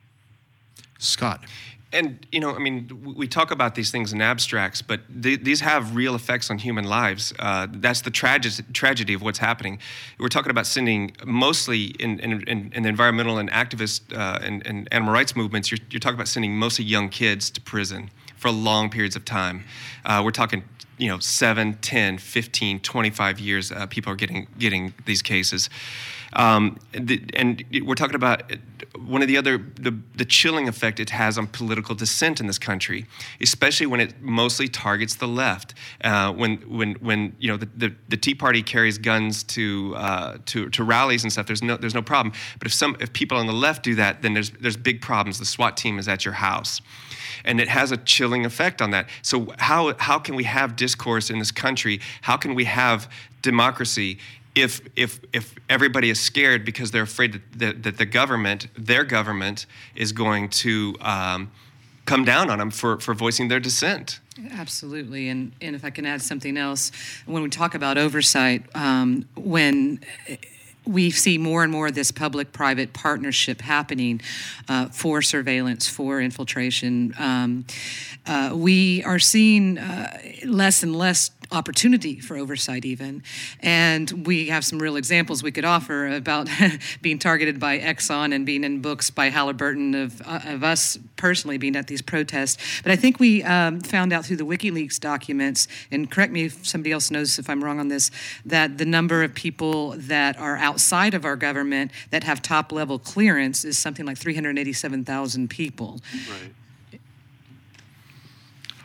A: Scott.
C: And, you know, I mean, we talk about these things in abstracts, but th- these have real effects on human lives. Uh, that's the trage- tragedy of what's happening. We're talking about sending, mostly in, in, in, in the environmental and activist uh, and, and animal rights movements, you're, you're talking about sending mostly young kids to prison for long periods of time. Uh, we're talking, you know, seven, ten, fifteen, twenty-five years uh, people are getting getting these cases. Um, the, and we're talking about one of the other, the, the chilling effect it has on political dissent in this country, especially when it mostly targets the left. Uh, when, when, when you know the, the, the Tea Party carries guns to, uh, to to rallies and stuff, there's no there's no problem. But if some if people on the left do that, then there's there's big problems. The SWAT team is at your house. And it has a chilling effect on that. So how how can we have discourse in this country? How can we have democracy if if if everybody is scared because they're afraid that the, that the government, their government, is going to um, come down on them for, for voicing their dissent?
F: Absolutely. And, and if I can add something else, when we talk about oversight, um, when we see more and more of this public-private partnership happening uh, for surveillance, for infiltration. Um, uh, we are seeing uh, less and less opportunity for oversight even. And we have some real examples we could offer about being targeted by Exxon and being in books by Halliburton of, uh, of us personally being at these protests. But I think we um, found out through the WikiLeaks documents, and correct me if somebody else knows if I'm wrong on this, that the number of people that are outside of our government that have top-level clearance is something like three hundred eighty-seven thousand people.
B: Right.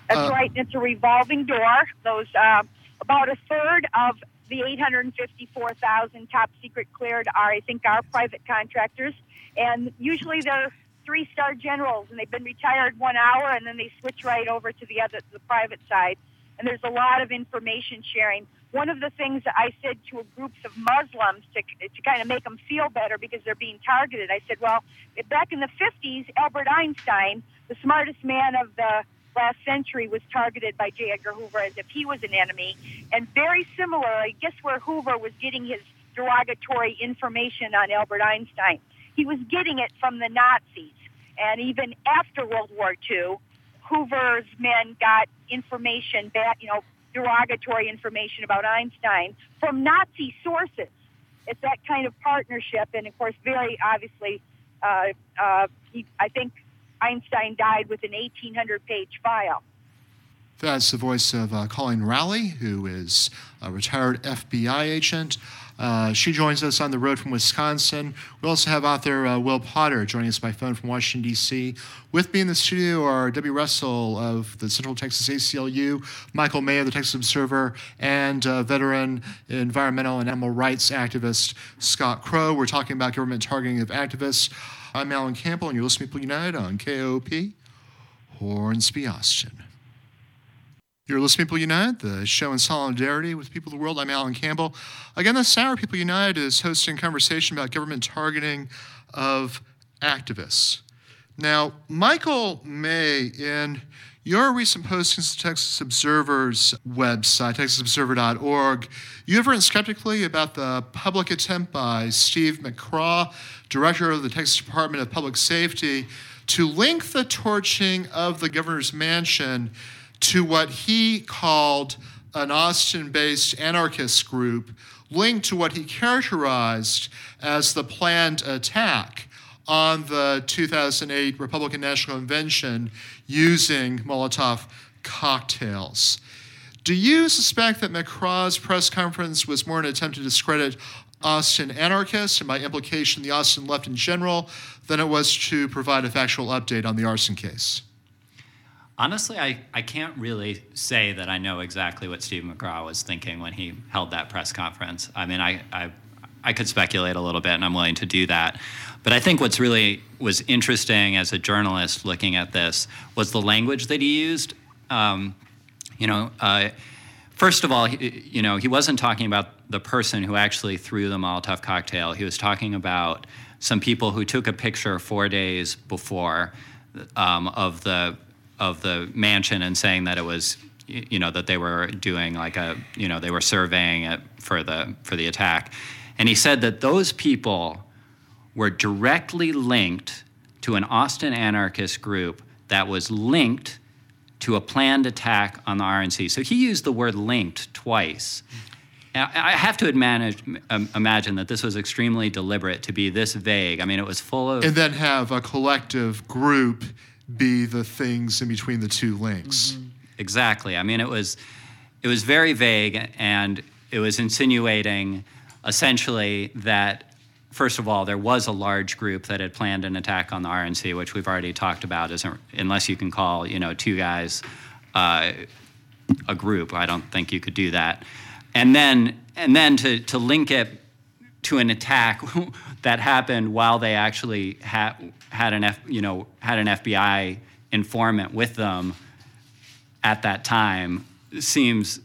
D: That's
A: Uh,
D: right. It's a revolving door. Those uh, about a third of the eight hundred fifty-four thousand top secret cleared are, I think, are private contractors, and usually they're three-star generals, and they've been retired one hour, and then they switch right over to the other, to the private side. And there's a lot of information sharing. One of the things that I said to groups of Muslims to, to kind of make them feel better because they're being targeted, I said, well, back in the fifties, Albert Einstein, the smartest man of the last century, was targeted by J. Edgar Hoover as if he was an enemy. And very similar, I guess where Hoover was getting his derogatory information on Albert Einstein, he was getting it from the Nazis. And even after World War Two, Hoover's men got information back, you know, derogatory information about Einstein from Nazi sources. It's that kind of partnership, and of course, very obviously, uh, uh, he, I think Einstein died with an eighteen hundred page file.
A: That's the voice of uh, Colleen Rowley, who is a retired F B I agent. Uh, she joins us on the road from Wisconsin. We also have author uh, Will Potter joining us by phone from Washington, D C With me in the studio are Debbie Russell of the Central Texas A C L U, Michael May of the Texas Observer, and uh, veteran environmental and animal rights activist Scott Crow. We're talking about government targeting of activists. I'm Alan Campbell, and you're listening to People United on K O P, Hornsby, Austin. You're listening to People United, the show in solidarity with people of the world. I'm Alan Campbell. Again, this hour, People United is hosting a conversation about government targeting of activists. Now, Michael May, in your recent postings to Texas Observer's website, texas observer dot org, you have written skeptically about the public attempt by Steve McCraw, director of the Texas Department of Public Safety, to link the torching of the governor's mansion to what he called an Austin-based anarchist group linked to what he characterized as the planned attack on the two thousand eight Republican National Convention using Molotov cocktails. Do you suspect that McCraw's press conference was more an attempt to discredit Austin anarchists, and by implication the Austin left in general, than it was to provide a factual update on the arson case?
E: Honestly, I, I can't really say that I know exactly what Steve McCraw was thinking when he held that press conference. I mean, I, I I could speculate a little bit, and I'm willing to do that. But I think what's really was interesting as a journalist looking at this was the language that he used. Um, you know, uh, first of all, he, you know, he wasn't talking about the person who actually threw the Molotov cocktail. He was talking about some people who took a picture four days before um, of the of the mansion and saying that it was, you know, that they were doing like a, you know, they were surveying it for the for the attack. And he said that those people were directly linked to an Austin anarchist group that was linked to a planned attack on the R N C. So he used the word linked twice. Now, I have to imagine, imagine that this was extremely deliberate to be this vague. I mean, it was full of...
A: And then have a collective group be the things in between the two links.
E: Mm-hmm. Exactly. I mean, it was it was very vague, and it was insinuating essentially that, first of all, there was a large group that had planned an attack on the R N C, which we've already talked about, isn't, unless you can call, you know, two guys uh, a group. I don't think you could do that. And then and then to, to link it to an attack that happened while they actually had had an F, you know had an F B I informant with them at that time seems.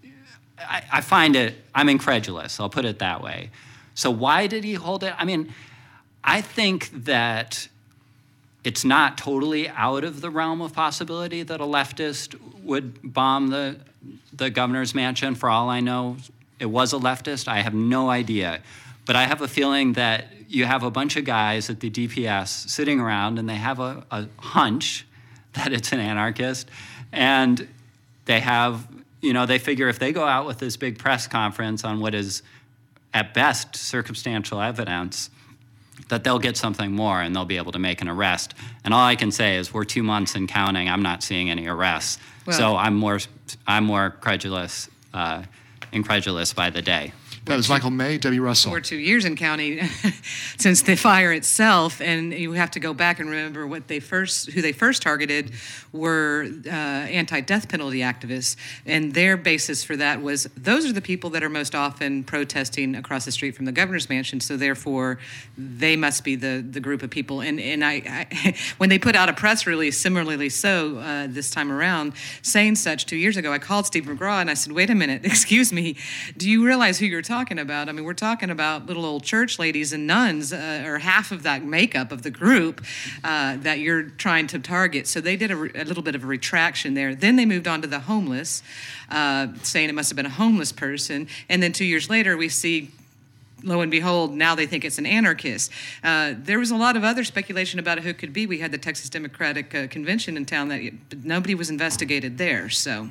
E: I, I find it. I'm incredulous. I'll put it that way. So why did he hold it? I mean, I think that it's not totally out of the realm of possibility that a leftist would bomb the the governor's mansion. For all I know, it was a leftist. I have no idea. But I have a feeling that you have a bunch of guys at the D P S sitting around, and they have a, a hunch that it's an anarchist. And they have, you know, they figure if they go out with this big press conference on what is, at best, circumstantial evidence, that they'll get something more and they'll be able to make an arrest. And all I can say is we're two months and counting. I'm not seeing any arrests. Well, so I'm more I'm more credulous, uh, incredulous by the day.
A: That was Michael May, Debbie Russell.
F: Or two years in counting since the fire itself, and you have to go back and remember what they first, who they first targeted were uh, anti-death penalty activists, and their basis for that was those are the people that are most often protesting across the street from the governor's mansion, so therefore they must be the, the group of people. And and I, I when they put out a press release, similarly so uh, this time around, saying such two years ago, I called Steve McGraw and I said, wait a minute, excuse me, do you realize who you're talking about? I mean, we're talking about little old church ladies and nuns, uh, or half of that makeup of the group uh, that you're trying to target. So they did a, re- a little bit of a retraction there. Then they moved on to the homeless, uh, saying it must have been a homeless person. And then two years later, we see, lo and behold, now they think it's an anarchist. Uh, there was a lot of other speculation about who it could be. We had the Texas Democratic uh, Convention in town, that but nobody was investigated there. So,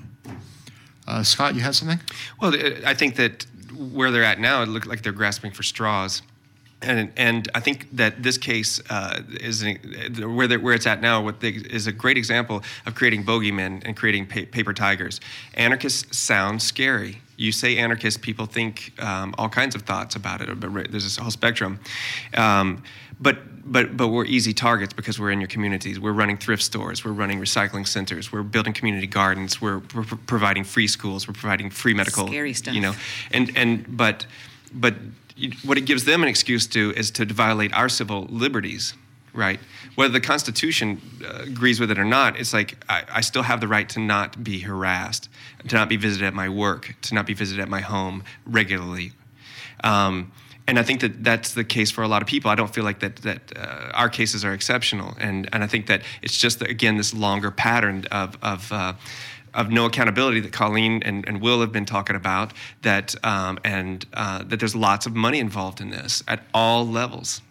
A: uh, Scott, you have something?
C: Well, I think that where they're at now, it looks like they're grasping for straws. And and I think that this case uh, is an, where they're, where it's at now. What they, is a great example of creating bogeymen and creating pa- paper tigers. Anarchists sound scary. You say anarchist, people think um, all kinds of thoughts about it. But there's this whole spectrum. Um, but but but we're easy targets because we're in your communities. We're running thrift stores. We're running recycling centers. We're building community gardens. We're, we're providing free schools. We're providing free medical.
F: Scary stuff.
C: You know, and and but but. What it gives them an excuse to is to violate our civil liberties, right? Whether the Constitution uh, agrees with it or not, it's like I, I still have the right to not be harassed, to not be visited at my work, to not be visited at my home regularly. Um, and I think that that's the case for a lot of people. I don't feel like that that uh, our cases are exceptional, and and I think that it's just that, again, this longer pattern of of. Uh, of no accountability that Colleen and, and Will have been talking about, that um, and uh, that there's lots of money involved in this at all levels.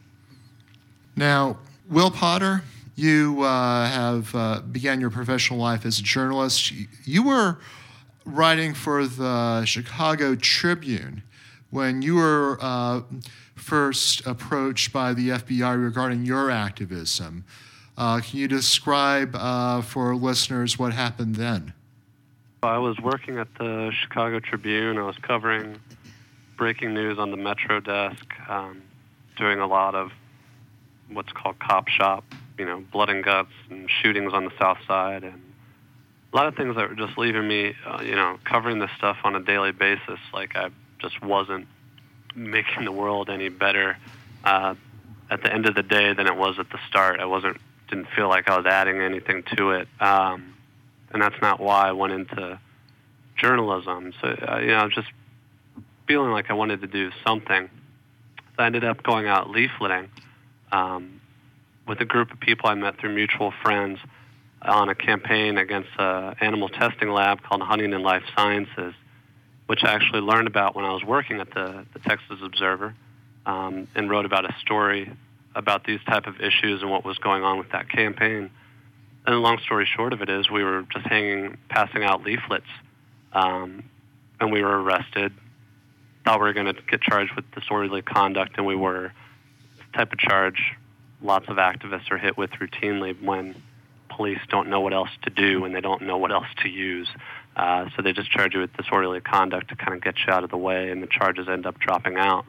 A: Now, Will Potter, you uh, have uh, began your professional life as a journalist. You were writing for the Chicago Tribune when you were uh, first approached by the F B I regarding your activism. Uh, can you describe uh, for listeners what happened then?
B: I was working at the Chicago Tribune. I was covering breaking news on the Metro desk, um, doing a lot of what's called cop shop, you know, blood and guts and shootings on the South Side, and a lot of things that were just leaving me, uh, you know, covering this stuff on a daily basis. Like I just wasn't making the world any better uh, at the end of the day than it was at the start. I wasn't, didn't feel like I was adding anything to it. Um, And that's not why I went into journalism. So, uh, you know, I was just feeling like I wanted to do something. So I ended up going out leafleting um, with a group of people I met through mutual friends on a campaign against an animal testing lab called Huntington Life Sciences, which I actually learned about when I was working at the, the Texas Observer, um, and wrote about a story about these type of issues and what was going on with that campaign. And the long story short of it is we were just hanging, passing out leaflets, um, and we were arrested. Thought we were going to get charged with disorderly conduct, and we were. The type of charge lots of activists are hit with routinely when police don't know what else to do and they don't know what else to use. Uh, so they just charge you with disorderly conduct to kind of get you out of the way, and the charges end up dropping out.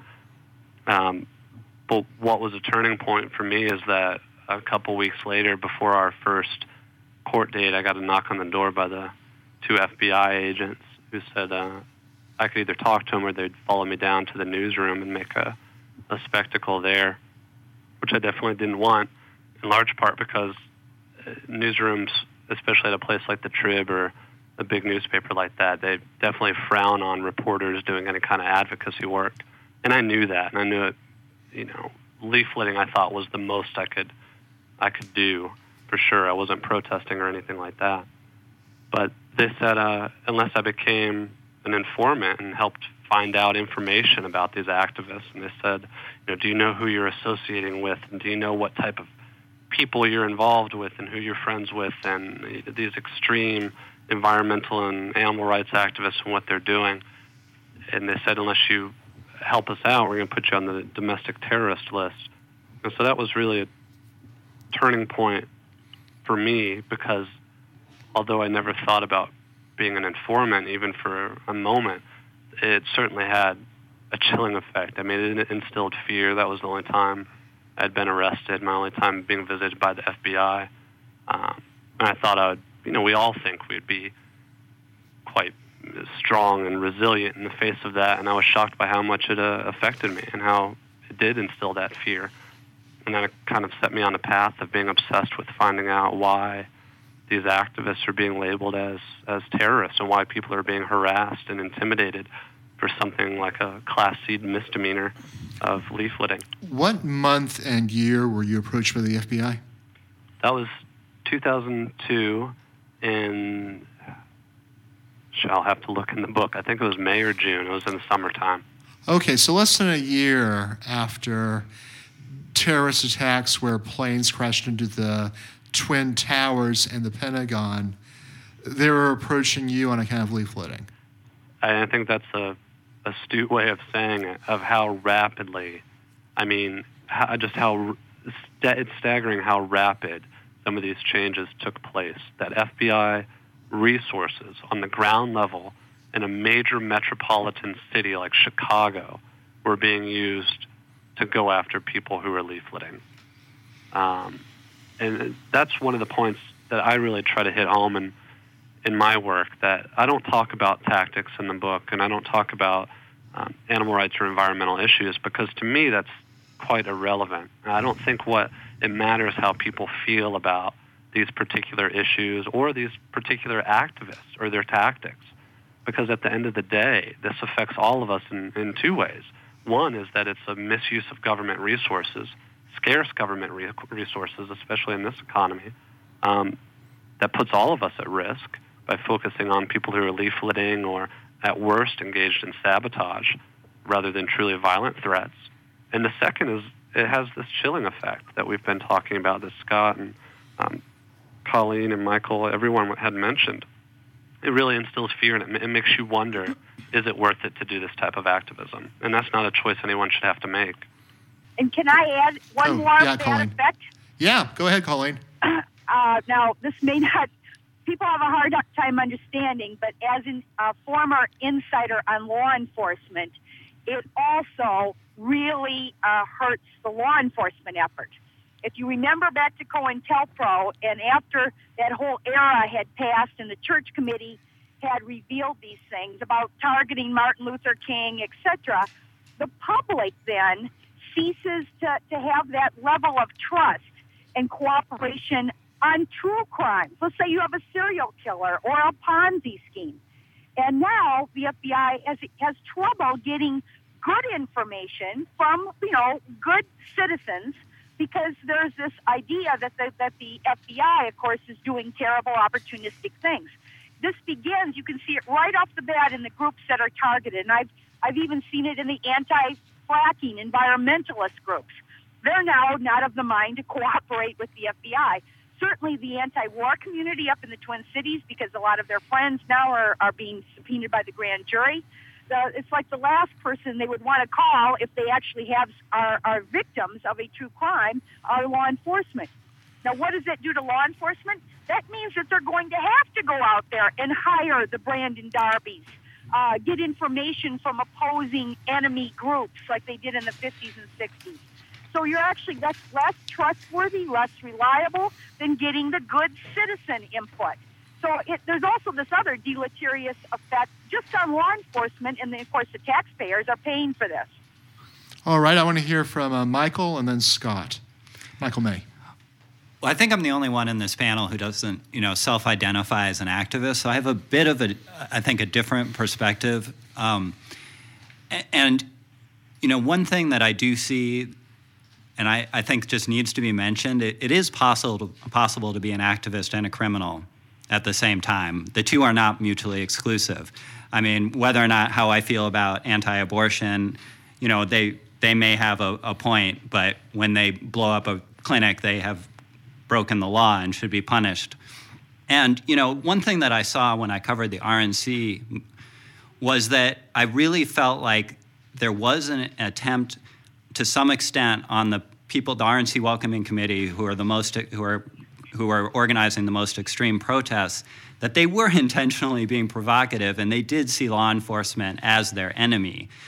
B: Um, but what was a turning point for me is that a couple weeks later, before our first court date, I got a knock on the door by the two F B I agents who said uh, I could either talk to them or they'd follow me down to the newsroom and make a, a spectacle there, which I definitely didn't want, in large part because newsrooms, especially at a place like the Trib or a big newspaper like that, they definitely frown on reporters doing any kind of advocacy work. And I knew that, and I knew it, you know, leafleting I thought was the most I could I could do, for sure. I wasn't protesting or anything like that. But they said uh, unless I became an informant and helped find out information about these activists, and they said, you know, do you know who you're associating with, and do you know what type of people you're involved with and who you're friends with, and these extreme environmental and animal rights activists and what they're doing. And they said, unless you help us out, we're going to put you on the domestic terrorist list. And so that was really a turning point for me, because although I never thought about being an informant even for a moment, it certainly had a chilling effect. I mean, it instilled fear. That was the only time I'd been arrested, my only time being visited by the F B I. Um, and I thought I would, you know, we all think we'd be quite strong and resilient in the face of that, and I was shocked by how much it uh, affected me and how it did instill that fear. And then it kind of set me on a path of being obsessed with finding out why these activists are being labeled as, as terrorists and why people are being harassed and intimidated for something like a Class C misdemeanor of leafleting.
A: What month and year were you approached by the F B I?
B: That was two thousand two in, I'll have to look in the book. I think it was May or June. It was in the summertime.
A: Okay, so less than a year after terrorist attacks where planes crashed into the Twin Towers and the Pentagon, they were approaching you on account of leafleting.
B: I think that's a astute way of saying it, of how rapidly, I mean, how, just how, it's staggering how rapid some of these changes took place, that F B I resources on the ground level in a major metropolitan city like Chicago were being used to go after people who were leafleting. Um, and that's one of the points that I really try to hit home in, in my work, that I don't talk about tactics in the book, and I don't talk about um, animal rights or environmental issues, because to me that's quite irrelevant. And I don't think what it matters how people feel about these particular issues or these particular activists or their tactics, because at the end of the day, this affects all of us in, in two ways. One is that it's a misuse of government resources, scarce government re- resources, especially in this economy, um, that puts all of us at risk by focusing on people who are leafleting or, at worst, engaged in sabotage rather than truly violent threats. And the second is it has this chilling effect that we've been talking about, that Scott and um, Colleen and Michael, everyone had mentioned. It really instills fear, and it, it makes you wonder, is it worth it to do this type of activism? And that's not a choice anyone should have to make.
D: And can I add one
A: Oh,
D: more
A: yeah,
D: bad
A: Colleen.
D: effect?
A: Yeah, go ahead, Colleen.
D: Uh, now, this may not, people have a hard time understanding, but as a uh, former insider on law enforcement, it also really uh, hurts the law enforcement effort. If you remember back to COINTELPRO, and after that whole era had passed and the church committee had revealed these things about targeting Martin Luther King, et cetera, the public then ceases to, to have that level of trust and cooperation on true crimes. Let's say you have a serial killer or a Ponzi scheme. And now the F B I has, has trouble getting good information from, you know, good citizens, because there's this idea that the, that the F B I, of course, is doing terrible, opportunistic things. This begins, you can see it right off the bat in the groups that are targeted. And I've, I've even seen it in the anti-fracking environmentalist groups. They're now not of the mind to cooperate with the F B I. Certainly the anti-war community up in the Twin Cities, because a lot of their friends now are, are being subpoenaed by the grand jury. The, it's like the last person they would want to call if they actually have are, are victims of a true crime are law enforcement. Now, what does that do to law enforcement? That means that they're going to have to go out there and hire the Brandon Darbys, uh, get information from opposing enemy groups like they did in the fifties and sixties. So you're actually that's less trustworthy, less reliable than getting the good citizen input. So it, there's also this other deleterious effect just on law enforcement, and then, of course, the taxpayers are paying for this.
A: All right, I want to hear from uh, Michael and then Scott. Michael May.
E: Well, I think I'm the only one in this panel who doesn't, you know, self-identify as an activist. So I have a bit of a, I think, a different perspective. Um, and, you know, one thing that I do see, and I, I think just needs to be mentioned, it, it is possible to, possible to be an activist and a criminal at the same time. The two are not mutually exclusive. I mean, whether or not how I feel about anti-abortion, you know, they they may have a, a point, but when they blow up a clinic, they have broken the law and should be punished. And, you know, one thing that I saw when I covered the R N C was that I really felt like there was an attempt to some extent on the people, the R N C Welcoming Committee, who are the most, who are who are organizing the most extreme protests, that they were intentionally being provocative, and they did see law enforcement as their enemy.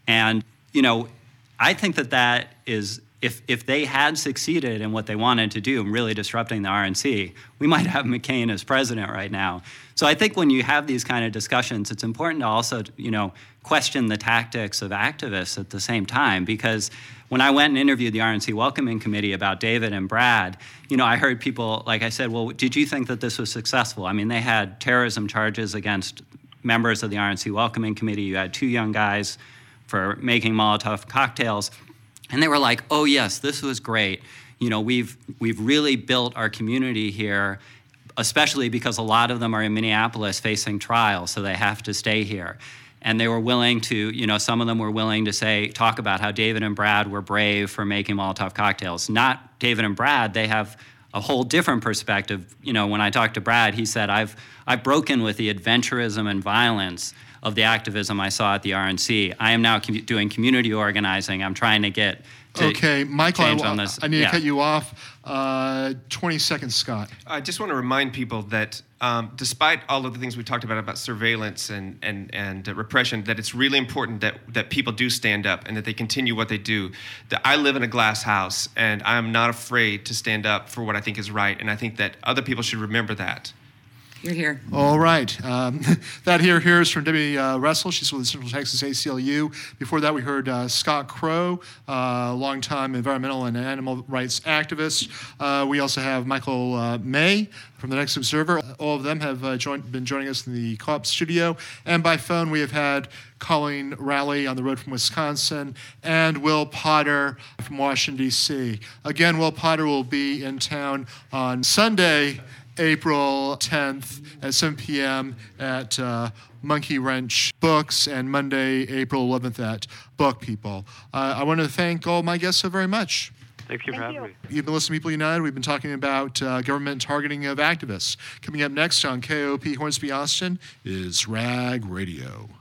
E: And, you know, I think that that is, if, if they had succeeded in what they wanted to do, really disrupting the R N C, we might have McCain as president right now. So I think when you have these kind of discussions, it's important to also, you know, question the tactics of activists at the same time, because when I went and interviewed the R N C Welcoming Committee about David and Brad, you know, I heard people, like I said, well, did you think that this was successful? I mean, they had terrorism charges against members of the R N C Welcoming Committee. You had two young guys for making Molotov cocktails. And they were like, oh, yes, this was great. You know, we've we've really built our community here, especially because a lot of them are in Minneapolis facing trial, so they have to stay here. And they were willing to, you know, some of them were willing to say, talk about how David and Brad were brave for making Molotov cocktails. Not David and Brad, they have a whole different perspective. You know, when I talked to Brad, he said, I've, I've broken with the adventurism and violence of the activism I saw at the R N C. I am now com- doing community organizing. I'm trying to get to
A: Okay, Michael,
E: change
A: I,
E: on this.
A: I need
E: Yeah.
A: to cut you off. Uh, twenty seconds, Scott.
C: I just want to remind people that um, despite all of the things we talked about, about surveillance and, and, and uh, repression, that it's really important that, that people do stand up and that they continue what they do. That I live in a glass house, and I am not afraid to stand up for what I think is right, and I think that other people should remember that.
F: You're here.
A: All right. Um, that here, here is from Debbie uh, Russell. She's with the Central Texas A C L U. Before that, we heard uh, Scott Crow, uh, longtime environmental and animal rights activist. Uh, we also have Michael uh, May from the Next Observer. All of them have uh, joined, been joining us in the co-op studio. And by phone, we have had Colleen Rowley on the road from Wisconsin and Will Potter from Washington, D C. Again, Will Potter will be in town on Sunday, April tenth at seven p.m. at uh, Monkey Wrench Books, and Monday, April eleventh at Book People. Uh, I want to thank all my guests so very much.
B: Thank you for
D: Thank
B: having
D: you.
B: me.
A: You've been listening to People United. We've been talking about uh, government targeting of activists. Coming up next on K O P Hornsby Austin is Rag Radio.